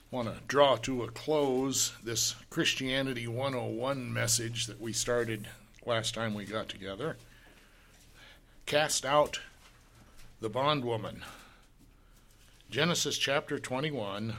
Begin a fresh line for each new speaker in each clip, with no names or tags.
want to draw to a close this Christianity 101 message that we started last time we got together. Cast out the bondwoman. Genesis chapter 21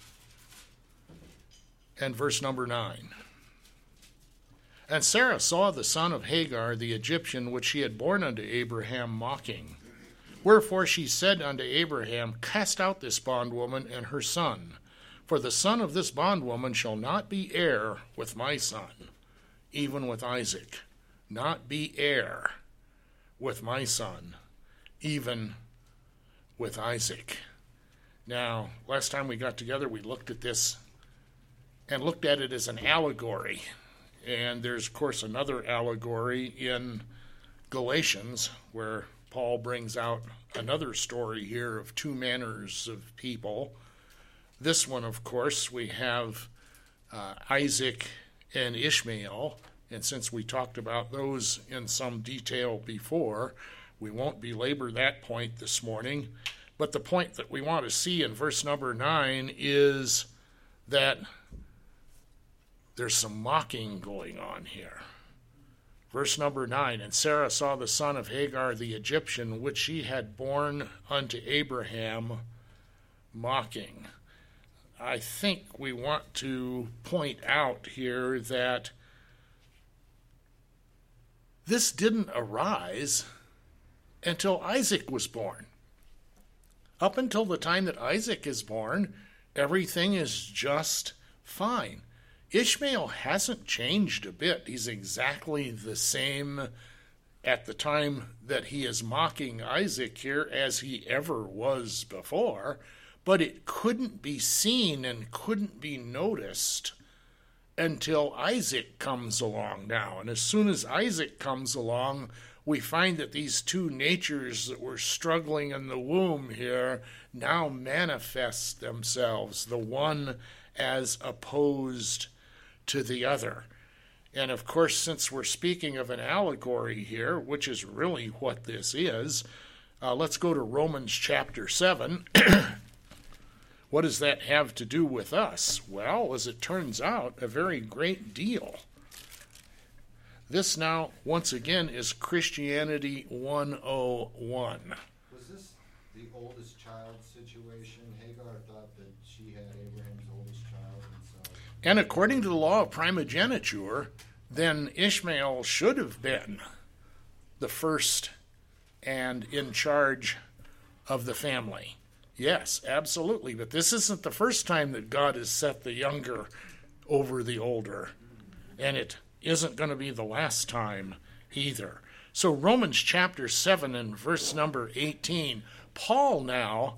and verse number 9. And Sarah saw the son of Hagar the Egyptian, which she had borne unto Abraham, mocking. Wherefore she said unto Abraham, Cast out this bondwoman and her son, for the son of this bondwoman shall not be heir with my son, even with Isaac. Not be heir with my son, even with Isaac. Now, last time we got together, we looked at this and looked at it as an allegory. And there's, of course, another allegory in Galatians where Paul brings out another story here of two manners of people. This one, of course, we have Isaac and Ishmael, and since we talked about those in some detail before, we won't belabor that point this morning. But the point that we want to see in verse number 9 is that there's some mocking going on here. Verse number 9, And Sarah saw the son of Hagar the Egyptian, which she had borne unto Abraham, mocking. I think we want to point out here that this didn't arise until Isaac was born. Up until the time that Isaac is born, everything is just fine. Ishmael hasn't changed a bit. He's exactly the same at the time that he is mocking Isaac here as he ever was before, but it couldn't be seen and couldn't be noticed until Isaac comes along now. And as soon as Isaac comes along, we find that these two natures that were struggling in the womb here now manifest themselves, the one as opposed to the other. And of course, since we're speaking of an allegory here, which is really what this is, let's go to Romans chapter 7. What does that have to do with us? Well, as it turns out, a very great deal. This now, once again, is Christianity 101.
Was this the oldest child situation? Hagar thought that she had Abraham's oldest child.
And according to the law of primogeniture, then Ishmael should have been the first and in charge of the family. Yes, absolutely. But this isn't the first time that God has set the younger over the older. And it isn't going to be the last time either. So Romans chapter 7 and verse number 18, Paul now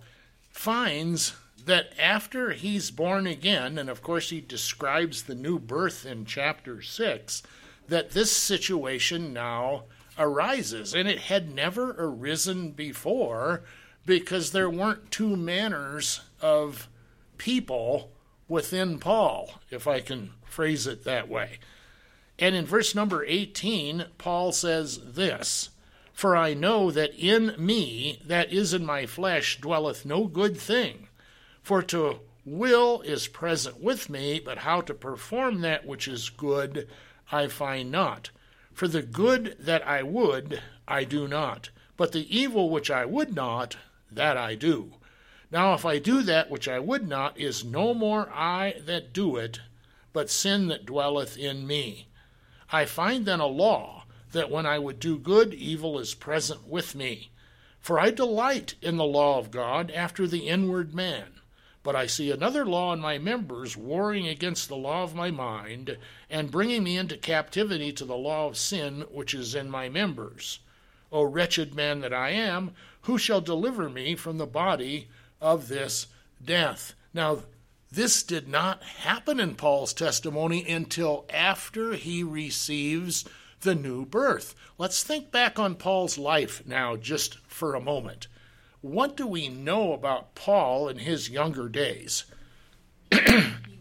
finds that after he's born again, and of course he describes the new birth in chapter 6, that this situation now arises. And it had never arisen before because there weren't two manners of people within Paul, if I can phrase it that way. And in verse number 18, Paul says this, For I know that in me, that is in my flesh, dwelleth no good thing. For to will is present with me, but how to perform that which is good I find not. For the good that I would, I do not. But the evil which I would not, that I do. Now if I do that which I would not, is no more I that do it, but sin that dwelleth in me. I find then a law, that when I would do good, evil is present with me. For I delight in the law of God after the inward man. But I see another law in my members, warring against the law of my mind, and bringing me into captivity to the law of sin which is in my members. O wretched man that I am, who shall deliver me from the body of this death? Now, this did not happen in Paul's testimony until after he receives the new birth. Let's think back on Paul's life now just for a moment. What do we know about Paul in his younger days?
He was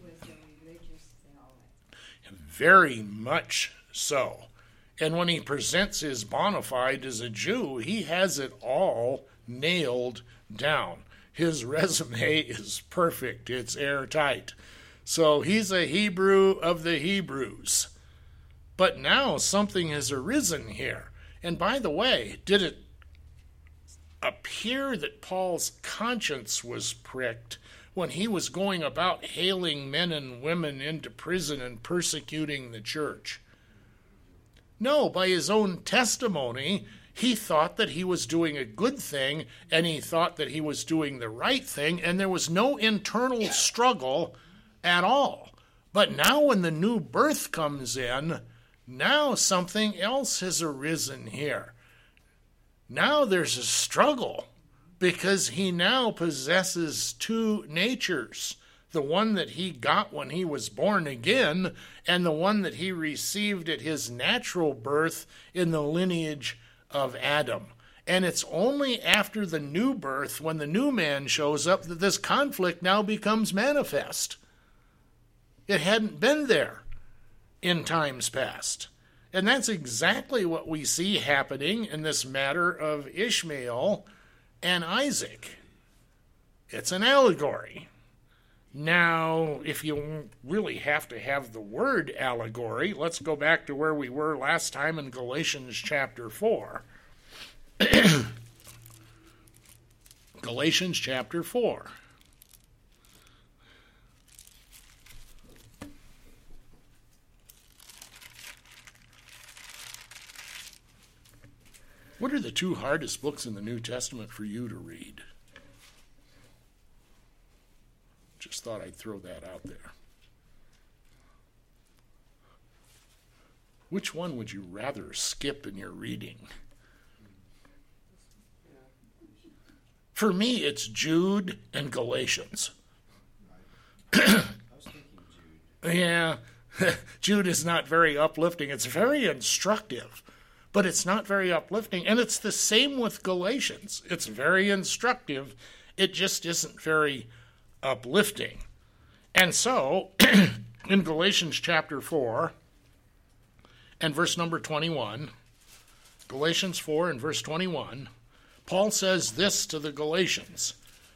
a religious zealot.
Very much so. And when he presents his bona fide as a Jew, he has it all nailed down. his resume is perfect. It's airtight. So he's a Hebrew of the Hebrews. But now something has arisen here. And by the way, did it appear that Paul's conscience was pricked when he was going about hailing men and women into prison and persecuting the church? No, by his own testimony, he thought that he was doing a good thing, and he thought that he was doing the right thing, and there was no internal struggle at all. But now when the new birth comes in, now something else has arisen here. Now there's a struggle, because he now possesses two natures, the one that he got when he was born again, and the one that he received at his natural birth in the lineage of Adam. And it's only after the new birth, when the new man shows up, that this conflict now becomes manifest. It hadn't been there in times past. And that's exactly what we see happening in this matter of Ishmael and Isaac. It's an allegory. Now, if you really have to have the word allegory, let's go back to where we were last time in Galatians chapter 4. Galatians chapter 4. What are the two hardest books in the New Testament for you to read? Just thought I'd throw that out there. Which one would you rather skip in your reading? For me, it's Jude and Galatians.
I was thinking Jude.
Yeah, Jude is not very uplifting. It's very instructive, but it's not very uplifting. And it's the same with Galatians. It's very instructive. It just isn't very uplifting. And so, in Galatians chapter 4 and verse number 21, Galatians 4 and verse 21, Paul says this to the Galatians: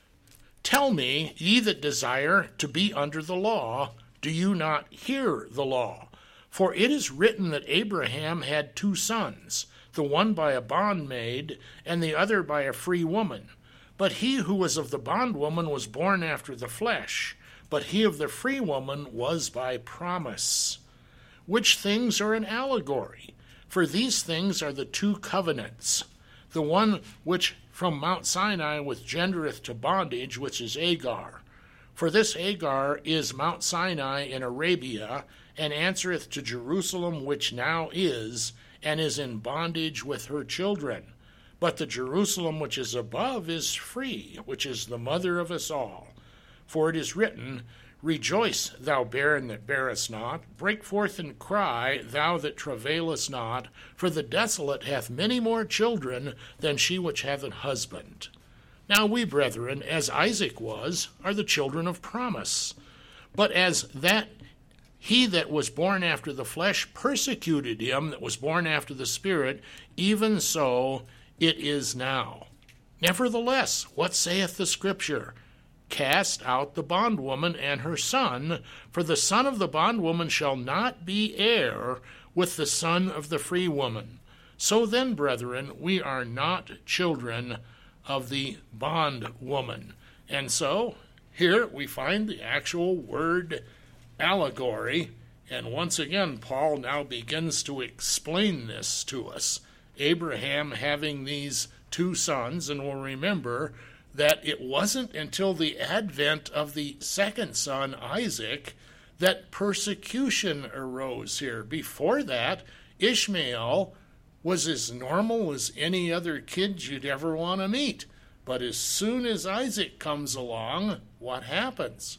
"Tell me, ye that desire to be under the law, do you not hear the law? For it is written that Abraham had two sons, the one by a bondmaid, and the other by a free woman. But he who was of the bondwoman was born after the flesh, but he of the free woman was by promise. Which things are an allegory? For these things are the two covenants, the one which from Mount Sinai withgendereth to bondage, which is Agar. For this Agar is Mount Sinai in Arabia, and answereth to Jerusalem, which now is, and is in bondage with her children. But the Jerusalem which is above is free, which is the mother of us all. For it is written, Rejoice, thou barren that bearest not, break forth and cry, thou that travailest not, for the desolate hath many more children than she which hath an husband. Now we, brethren, as Isaac was, are the children of promise. But as that he that was born after the flesh persecuted him that was born after the Spirit, even so it is now. Nevertheless, what saith the Scripture? Cast out the bondwoman and her son, for the son of the bondwoman shall not be heir with the son of the free woman. So then, brethren, we are not children of the bondwoman." And so, here we find the actual word allegory, and once again, Paul now begins to explain this to us. Abraham having these two sons, and we'll remember that it wasn't until the advent of the second son, Isaac, that persecution arose here. Before that, Ishmael was as normal as any other kid you'd ever want to meet. But as soon as Isaac comes along, what happens?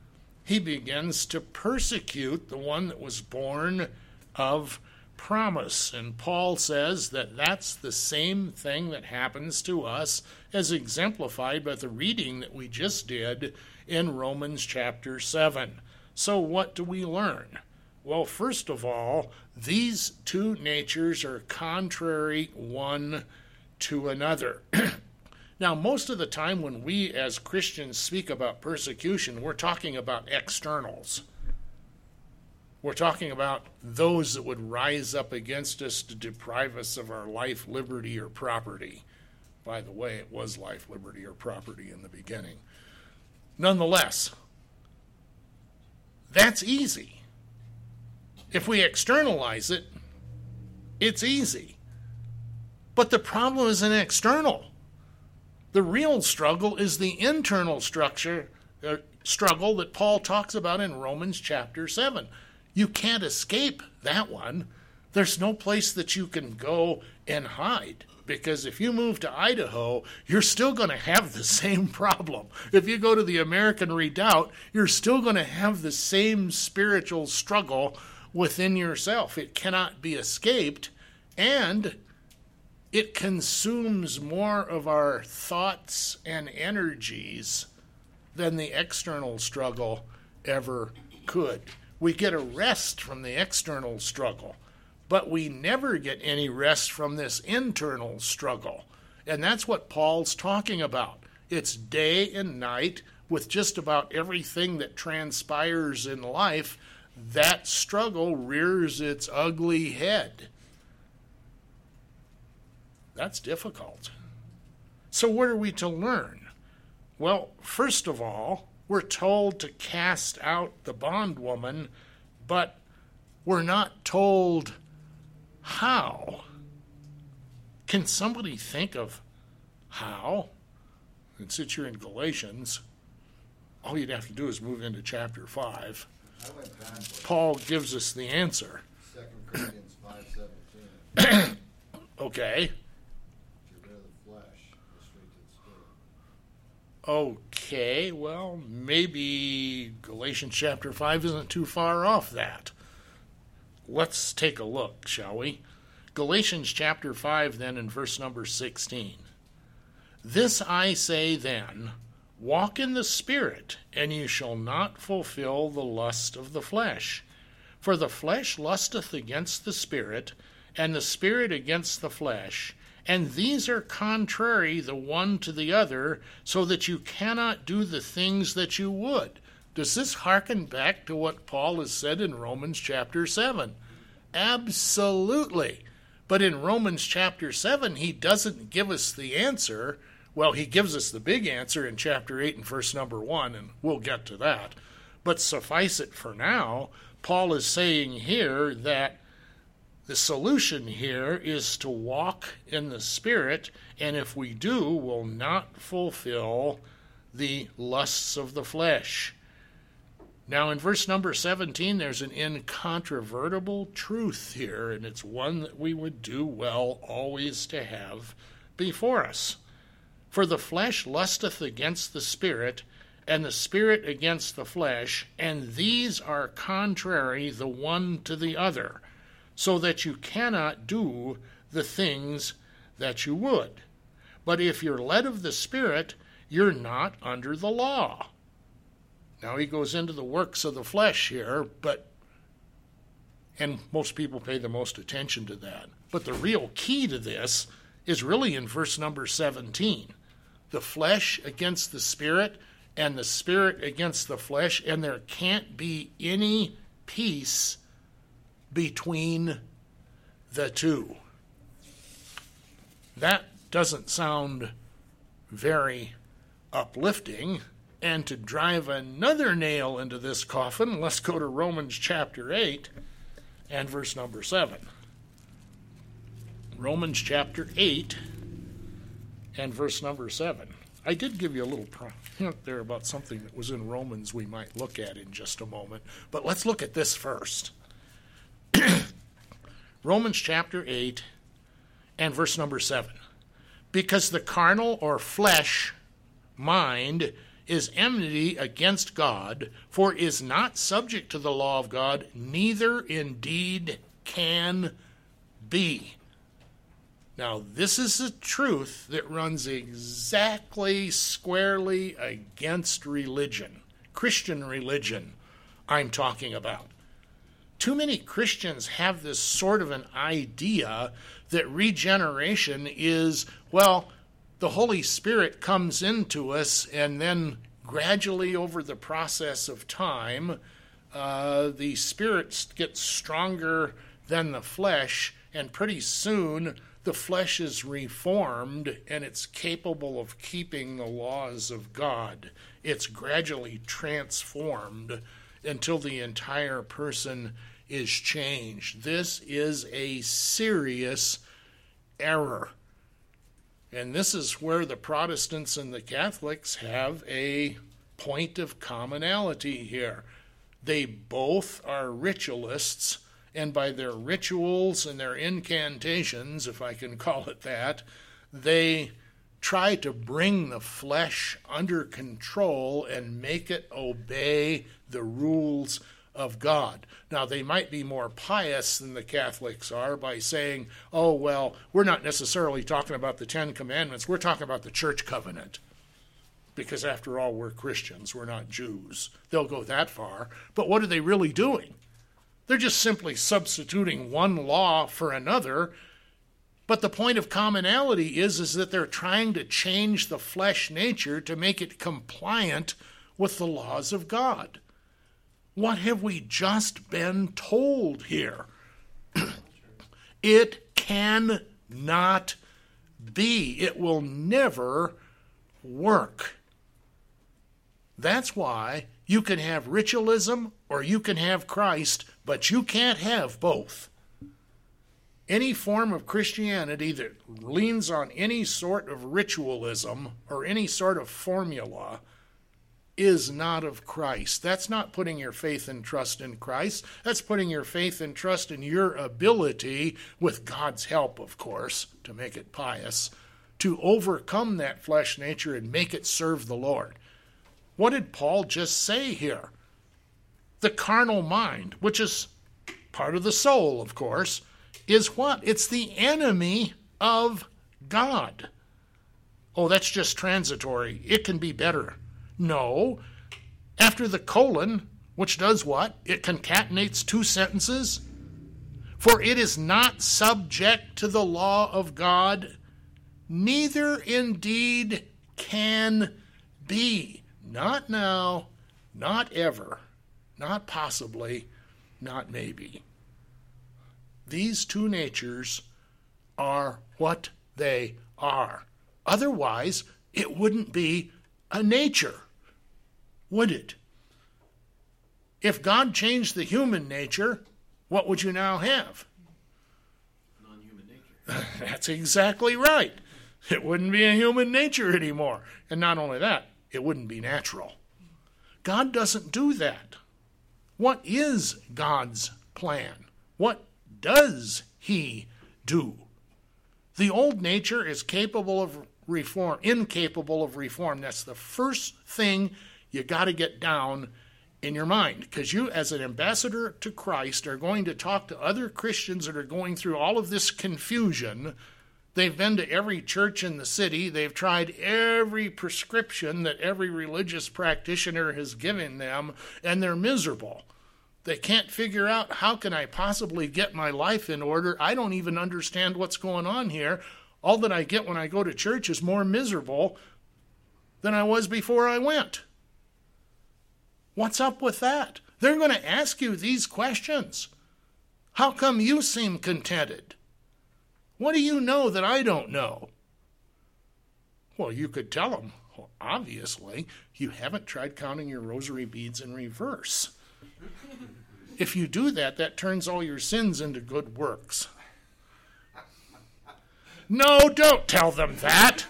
He begins to persecute the one that was born of promise. And Paul says that that's the same thing that happens to us, as exemplified by the reading that we just did in Romans chapter 7. So what do we learn? Well, first of all, these two natures are contrary one to another. Now, most of the time when we as Christians speak about persecution, we're talking about externals. We're talking about those that would rise up against us to deprive us of our life, liberty, or property. By the way, it was life, liberty, or property in the beginning. Nonetheless, that's easy. If we externalize it, it's easy. But the problem isn't external. The real struggle is the internal struggle that Paul talks about in Romans chapter 7. You can't escape that one. There's no place that you can go and hide. Because if you move to Idaho, you're still going to have the same problem. If you go to the American Redoubt, you're still going to have the same spiritual struggle within yourself. It cannot be escaped, and it consumes more of our thoughts and energies than the external struggle ever could. We get a rest from the external struggle, but we never get any rest from this internal struggle. And that's what Paul's talking about. It's day and night with just about everything that transpires in life. That struggle rears its ugly head. That's difficult. So what are we to learn? Well, first of all, we're told to cast out the bondwoman, but we're not told how. Can somebody think of how? And since you're in Galatians, all you'd have to do is move into chapter 5.
I went backwards.
Paul gives us the answer.
2 Corinthians 5:17.
Okay.
Get rid of the flesh, go straight to the spirit.
Okay, well, maybe Galatians chapter 5 isn't too far off that. Let's take a look, shall we? Galatians chapter 5, then, in verse number 16. This I say then, walk in the Spirit, and you shall not fulfill the lust of the flesh. For the flesh lusteth against the Spirit, and the Spirit against the flesh, and these are contrary the one to the other, so that you cannot do the things that you would. Does this hearken back to what Paul has said in Romans chapter 7? Absolutely. But in Romans chapter 7, he doesn't give us the answer. Well, he gives us the big answer in chapter 8 and verse number 1, and we'll get to that. But suffice it for now, Paul is saying here that the solution here is to walk in the Spirit, and if we do, we'll not fulfill the lusts of the flesh. Now, in verse number 17, there's an incontrovertible truth here, and it's one that we would do well always to have before us. For the flesh lusteth against the Spirit, and the Spirit against the flesh, and these are contrary the one to the other, so that you cannot do the things that you would. But if you're led of the Spirit, you're not under the law. Now he goes into the works of the flesh here, and most people pay the most attention to that. But the real key to this is really in verse number 17. The flesh against the Spirit, and the Spirit against the flesh, and there can't be any peace between the two. That doesn't sound very uplifting. And to drive another nail into this coffin, let's go to Romans chapter 8 and verse number 7. Romans chapter 8 and verse number 7. I did give you a little hint there about something that was in Romans we might look at in just a moment. But let's look at this first. Romans chapter 8 and verse number 7. Because the carnal or flesh mind is enmity against God, for is not subject to the law of God, neither indeed can be. Now, this is a truth that runs exactly squarely against religion, Christian religion I'm talking about. Too many Christians have this sort of an idea that regeneration is, well, the Holy Spirit comes into us, and then gradually over the process of time, the Spirit gets stronger than the flesh, and pretty soon the flesh is reformed and it's capable of keeping the laws of God. It's gradually transformed until the entire person is changed. This is a serious error. And this is where the Protestants and the Catholics have a point of commonality here. They both are ritualists, and by their rituals and their incantations, if I can call it that, they try to bring the flesh under control and make it obey the rules of God. Now, they might be more pious than the Catholics are by saying, oh, well, we're not necessarily talking about the Ten Commandments, we're talking about the church covenant. Because after all, we're Christians, we're not Jews. They'll go that far. But what are they really doing? They're just simply substituting one law for another. But the point of commonality is that they're trying to change the flesh nature to make it compliant with the laws of God. What have we just been told here? It cannot be. It will never work. That's why you can have ritualism or you can have Christ, but you can't have both. Any form of Christianity that leans on any sort of ritualism or any sort of formula is not of Christ. That's not putting your faith and trust in Christ. That's putting your faith and trust in your ability, with God's help, of course, to make it pious, to overcome that flesh nature and make it serve the Lord. What did Paul just say here? The carnal mind, which is part of the soul, of course, is what? It's the enemy of God. Oh, that's just transitory. It can be better. No. After the colon, which does what? It concatenates two sentences. For it is not subject to the law of God, neither indeed can be. Not now, not ever, not possibly, not maybe. These two natures are what they are. Otherwise, it wouldn't be a nature, would it? If God changed the human nature, what would you now have?
Non-human nature.
That's exactly right. It wouldn't be a human nature anymore. And not only that, it wouldn't be natural. God doesn't do that. What is God's plan? What does he do? The old nature is capable of reform, incapable of reform. That's the first thing you got to get down in your mind, because you, as an ambassador to Christ, are going to talk to other Christians that are going through all of this confusion. They've been to every church in the city. They've tried every prescription that every religious practitioner has given them, and they're miserable. They can't figure out, how can I possibly get my life in order? I don't even understand what's going on here. All that I get when I go to church is more miserable than I was before I went. What's up with that? They're going to ask you these questions. How come you seem contented? What do you know that I don't know? Well, you could tell them, well, obviously, you haven't tried counting your rosary beads in reverse. If you do that, that turns all your sins into good works. No, don't tell them that.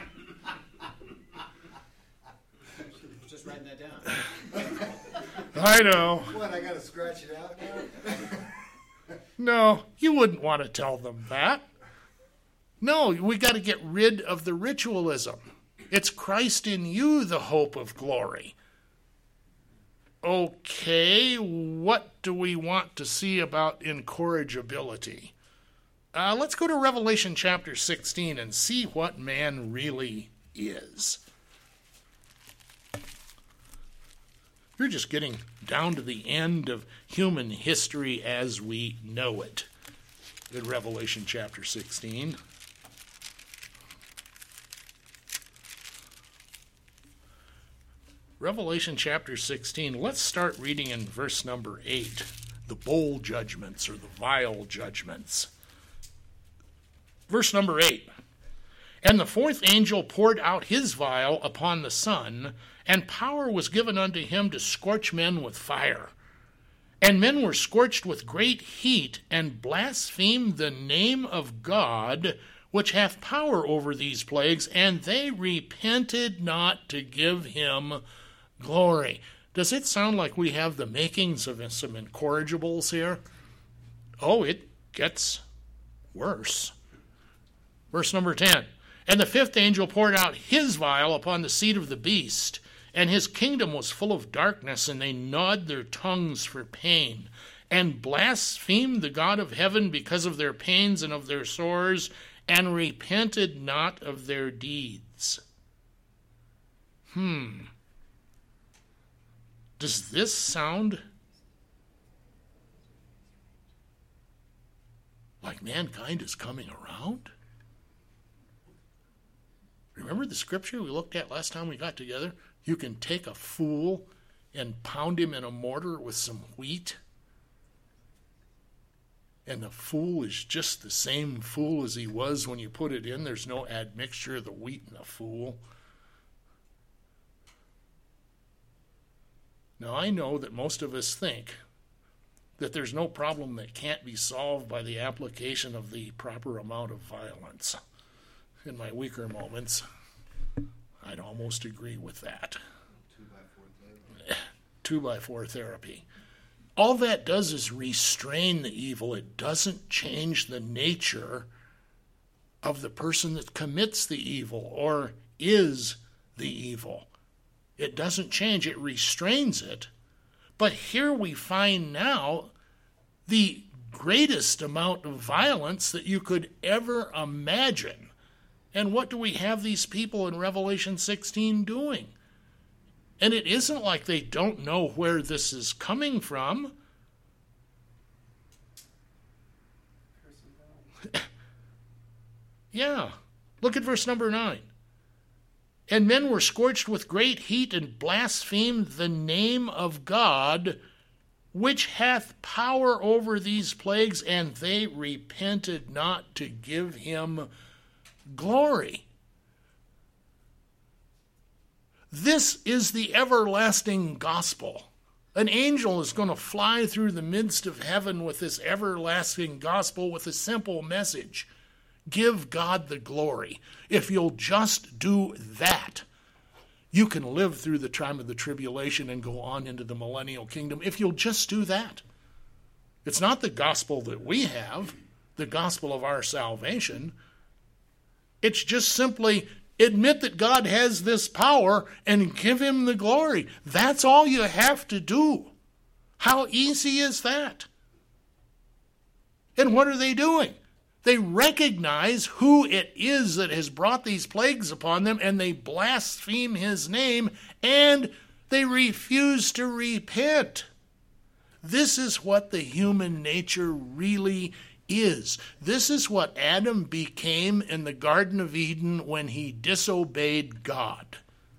Just writing that down.
I know.
What, I gotta scratch it out now?
No, you wouldn't want to tell them that. No, we got to get rid of the ritualism. It's Christ in you, the hope of glory. Okay, what do we want to see about incorrigibility? Let's go to Revelation chapter 16 and see what man really is. You're just getting down to the end of human history as we know it in Revelation chapter 16. Revelation chapter 16. Let's start reading in verse number 8. The bowl judgments or the vial judgments. Verse number 8. And the fourth angel poured out his vial upon the sun, and power was given unto him to scorch men with fire. And men were scorched with great heat, and blasphemed the name of God, which hath power over these plagues, and they repented not to give him glory. Does it sound like we have the makings of some incorrigibles here? Oh, it gets worse. Verse number 10. And the fifth angel poured out his vial upon the seat of the beast, and his kingdom was full of darkness, and they gnawed their tongues for pain, and blasphemed the God of heaven because of their pains and of their sores, and repented not of their deeds. Does this sound like mankind is coming around? Remember the scripture we looked at last time we got together? You can take a fool and pound him in a mortar with some wheat, and the fool is just the same fool as he was when you put it in. There's no admixture of the wheat and the fool. Now, I know that most of us think that there's no problem that can't be solved by the application of the proper amount of violence. In my weaker moments, I'd almost agree with that.
2x4 therapy.
2x4 therapy. All that does is restrain the evil. It doesn't change the nature of the person that commits the evil or is the evil. It doesn't change. It restrains it. But here we find now the greatest amount of violence that you could ever imagine. And what do we have these people in Revelation 16 doing? And it isn't like they don't know where this is coming from. Yeah. Look at verse number 9. And men were scorched with great heat and blasphemed the name of God, which hath power over these plagues, and they repented not to give him glory. This is the everlasting gospel. An angel is going to fly through the midst of heaven with this everlasting gospel with a simple message. Give God the glory. If you'll just do that, you can live through the time of the tribulation and go on into the millennial kingdom. If you'll just do that. It's not the gospel that we have, the gospel of our salvation. It's just simply admit that God has this power and give him the glory. That's all you have to do. How easy is that? And what are they doing? They recognize who it is that has brought these plagues upon them, and they blaspheme his name, and they refuse to repent. This is what the human nature really is. This is what Adam became in the Garden of Eden when he disobeyed God.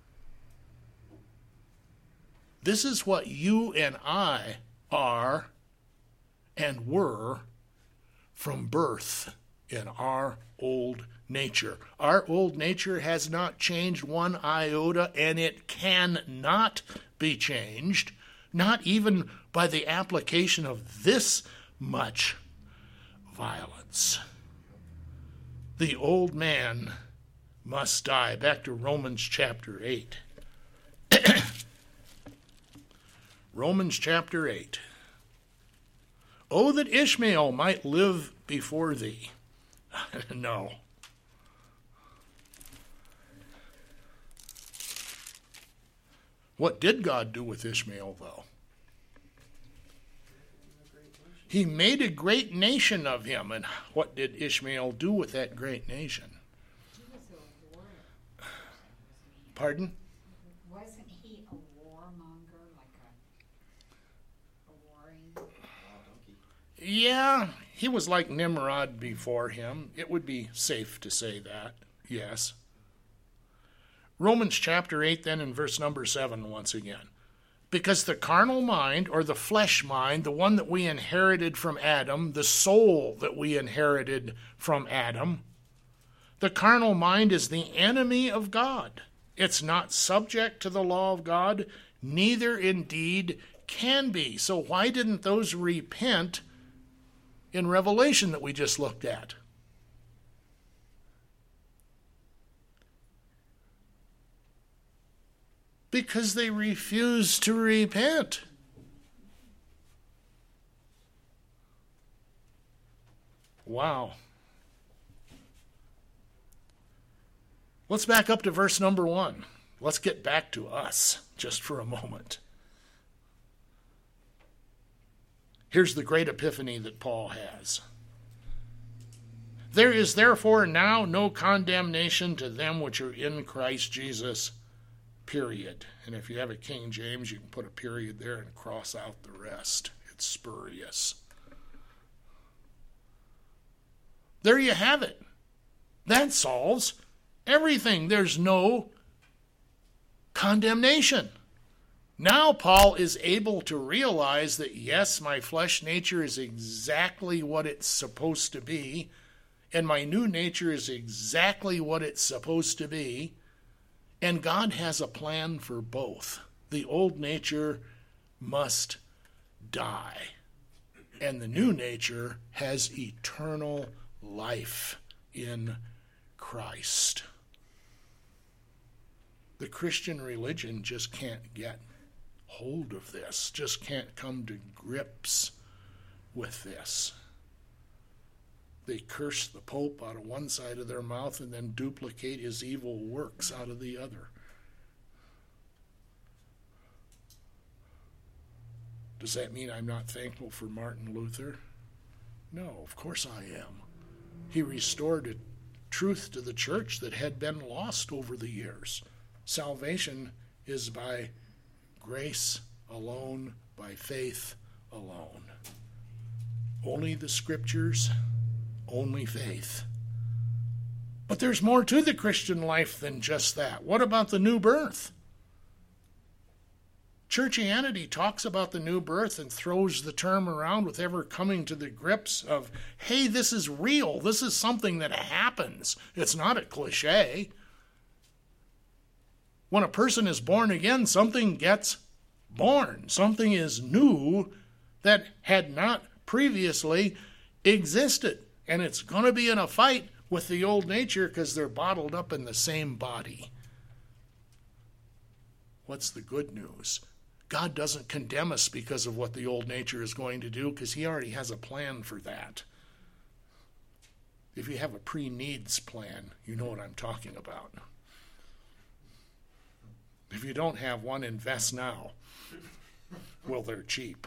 This is what you and I are and were from birth in our old nature. Our old nature has not changed one iota, and it cannot be changed, not even by the application of this much violence. The old man must die. Back to Romans chapter 8. Romans chapter 8. Oh, that Ishmael might live before thee. No. What did God do with Ishmael, though? He made a great nation of him. And what did Ishmael do with that great nation?
He was a warrior.
Pardon?
Wasn't he a warmonger, like a warring?
Yeah, he was like Nimrod before him. It would be safe to say that, yes. Romans chapter 8 then in verse number 7 once again. Because the carnal mind, or the flesh mind, the one that we inherited from Adam, the soul that we inherited from Adam, the carnal mind is the enemy of God. It's not subject to the law of God, neither indeed can be. So why didn't those repent in Revelation that we just looked at? Because they refused to repent. Wow. Let's back up to verse number 1. Let's get back to us just for a moment. Here's the great epiphany that Paul has. There is therefore now no condemnation to them which are in Christ Jesus, period. And if you have a King James, you can put a period there and cross out the rest. It's spurious. There you have it. That solves everything. There's no condemnation. Now Paul is able to realize that, yes, my flesh nature is exactly what it's supposed to be, and my new nature is exactly what it's supposed to be, and God has a plan for both. The old nature must die, and the new nature has eternal life in Christ. The Christian religion just can't get hold of this, just can't come to grips with this. They curse the Pope out of one side of their mouth and then duplicate his evil works out of the other. Does that mean I'm not thankful for Martin Luther? No, of course I am. He restored a truth to the church that had been lost over the years. Salvation is by grace alone, by faith alone. Only the Scriptures, only faith. But there's more to the Christian life than just that. What about the new birth? Churchianity talks about the new birth and throws the term around with ever coming to the grips of, hey, this is real. This is something that happens. It's not a cliche. When a person is born again, something gets born. Something is new that had not previously existed. And it's going to be in a fight with the old nature because they're bottled up in the same body. What's the good news? God doesn't condemn us because of what the old nature is going to do, because he already has a plan for that. If you have a pre-needs plan, you know what I'm talking about. If you don't have one, invest now. Well, they're cheap.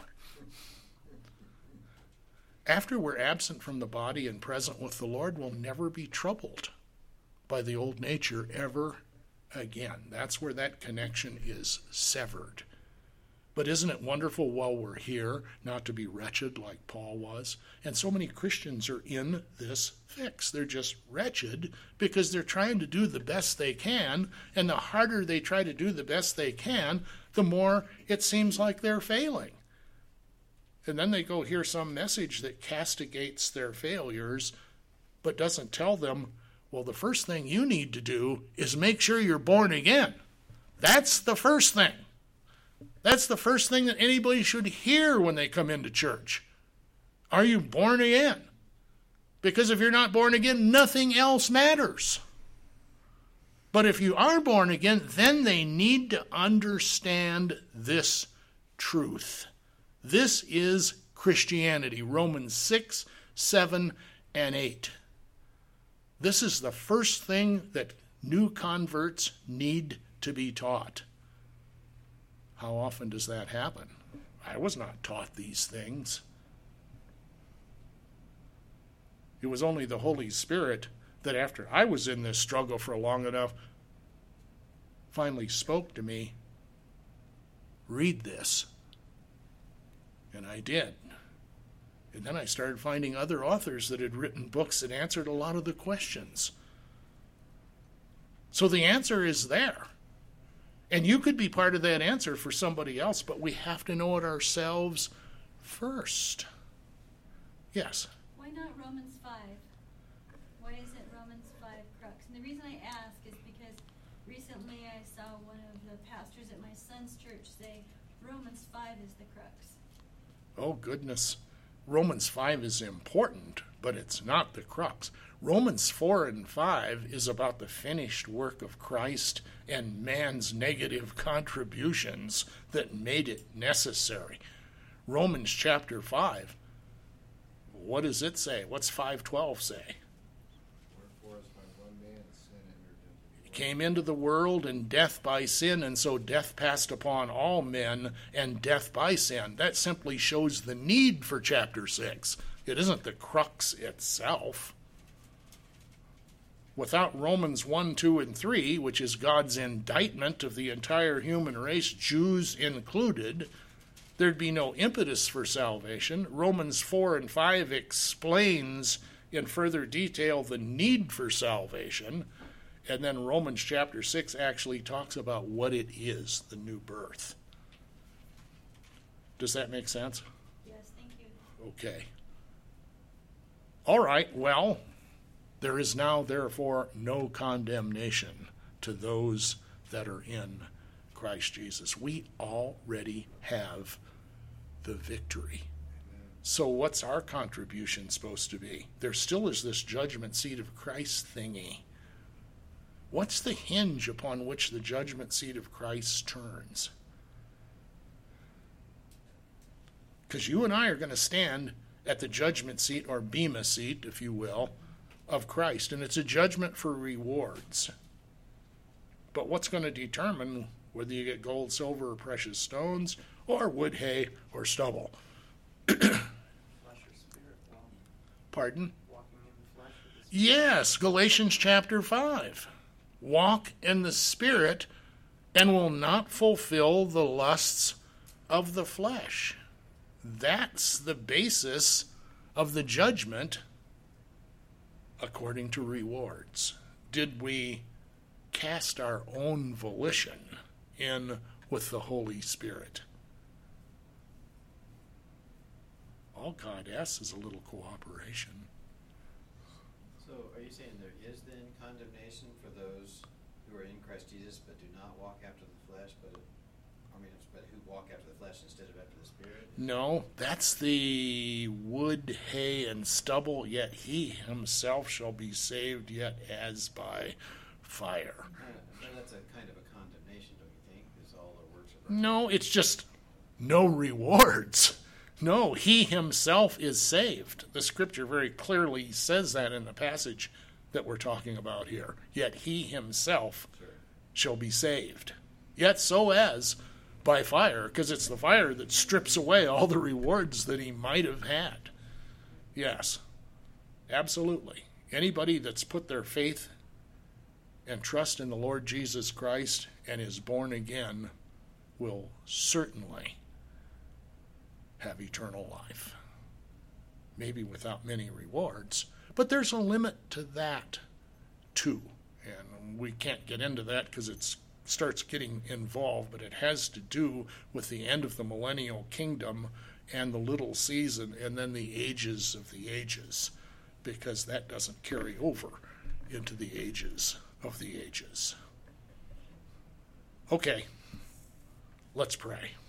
After we're absent from the body and present with the Lord, we'll never be troubled by the old nature ever again. That's where that connection is severed. But isn't it wonderful while we're here not to be wretched like Paul was? And so many Christians are in this fix. They're just wretched because they're trying to do the best they can, and the harder they try to do the best they can, the more it seems like they're failing. And then they go hear some message that castigates their failures, but doesn't tell them, well, the first thing you need to do is make sure you're born again. That's the first thing. That's the first thing that anybody should hear when they come into church. Are you born again? Because if you're not born again, nothing else matters. But if you are born again, then they need to understand this truth. This is Christianity, Romans 6, 7, and 8. This is the first thing that new converts need to be taught. How often does that happen? I was not taught these things. It was only the Holy Spirit that after I was in this struggle for long enough, finally spoke to me, read this. And I did. And then I started finding other authors that had written books that answered a lot of the questions. So the answer is there. And you could be part of that answer for somebody else, but we have to know it ourselves first. Yes?
Why not Romans 5? Why isn't Romans 5 crux? And the reason I ask is because recently I saw one of the pastors at my son's church say Romans 5 is the crux.
Oh, goodness. Romans 5 is important, but it's not the crux. Romans 4 and 5 is about the finished work of Christ and man's negative contributions that made it necessary. Romans chapter 5, what does it say? What's 5:12 say?
Wherefore, as by one man sin entered into the world.
Came into the world, and death by sin, and so death passed upon all men, and death by sin. That simply shows the need for chapter 6. It isn't the crux itself. Without Romans 1, 2, and 3, which is God's indictment of the entire human race, Jews included, there'd be no impetus for salvation. Romans 4 and 5 explains in further detail the need for salvation. And then Romans chapter 6 actually talks about what it is, the new birth. Does that make sense?
Yes, thank you.
Okay. All right, well, there is now therefore no condemnation to those that are in Christ Jesus. We already have the victory. So what's our contribution supposed to be? There still is this judgment seat of Christ thingy. What's the hinge upon which the judgment seat of Christ turns? Because you and I are going to stand at the judgment seat, or bema seat, if you will, of Christ. And it's a judgment for rewards. But what's going to determine whether you get gold, silver, or precious stones, or wood, hay, or stubble?
Flesh or spirit, well,
Pardon?
walking in the flesh or the spirit.
Yes, Galatians chapter 5. Walk in the Spirit and will not fulfill the lusts of the flesh. That's the basis of the judgment according to rewards. Did we cast our own volition in with the Holy Spirit? All God asks is a little cooperation.
So are you saying there is then condemnation for those who are in Christ Jesus but do not walk after the flesh, but who walk after the flesh instead of after the Spirit?
No, that's the wood, hay, and stubble, yet he himself shall be saved, yet as by fire.
But that's a kind of a condemnation, don't you think? Is all the works of our
No, it's just no rewards. No, he himself is saved. The scripture very clearly says that in the passage that we're talking about here. Yet he himself
Sure.
shall be saved. Yet so as by fire, because it's the fire that strips away all the rewards that he might have had. Yes, absolutely. Anybody that's put their faith and trust in the Lord Jesus Christ and is born again will certainly have eternal life. Maybe without many rewards, but there's a limit to that too. And we can't get into that because it starts getting involved, but it has to do with the end of the millennial kingdom and the little season and then the ages of the ages, because that doesn't carry over into the ages of the ages. Okay, let's pray.